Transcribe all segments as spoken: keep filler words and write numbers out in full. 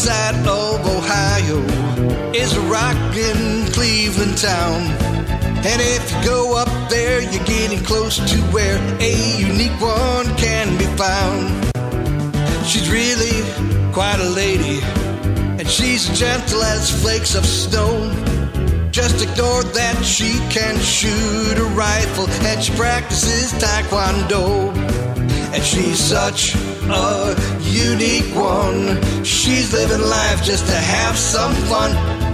side of Ohio is a rockin' Cleveland town. And if you go up there, you're getting close to where a unique one can be found. She's really quite a lady, and she's gentle as flakes of snow. Just ignore that she can shoot a rifle, and she practices taekwondo. And she's such a unique one. She's living life just to have some fun,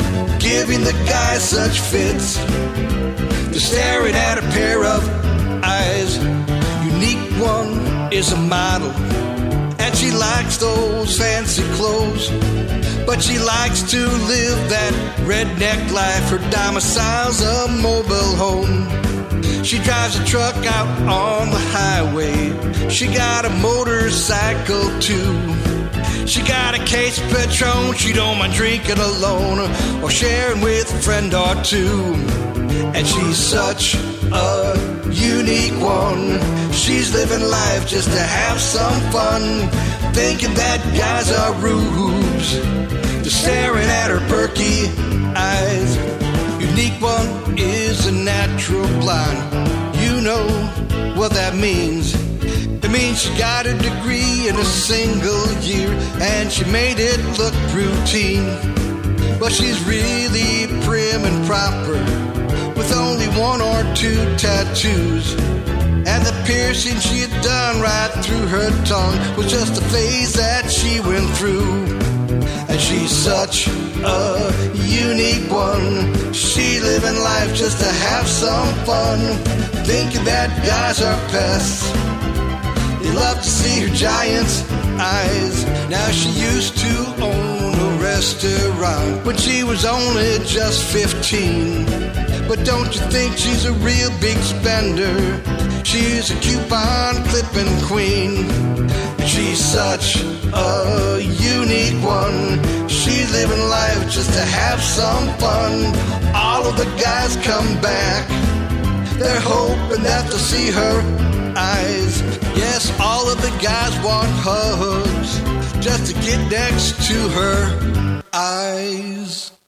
giving the guys such fits. They're staring at a pair of eyes. Unique one is a model, and she likes those fancy clothes, but she likes to live that redneck life. Her domicile's a mobile home. She drives a truck out on the highway. She got a motorcycle too. She got a case of Patron. She don't mind drinking alone or sharing with a friend or two. And she's such a unique one. She's living life just to have some fun, thinking that guys are rubes. They're staring at her perky eyes. Unique one is a natural blonde. You know what that means. It means she got a degree in a single year, and she made it look routine. But she's really prim and proper, with only one or two tattoos. And the piercing she had done right through her tongue was just a phase that she went through. And she's such a unique one. She living life just to have some fun, thinking that guys are pests. They love to see her giant's eyes. Now she used to own a restaurant when she was only just fifteen. But don't you think she's a real big spender? She's a coupon clipping queen. She's such a unique one. She's living life just to have some fun. All of the guys come back. They're hoping that they'll see her eyes. Yes, all of the guys want hugs just to get next to her eyes.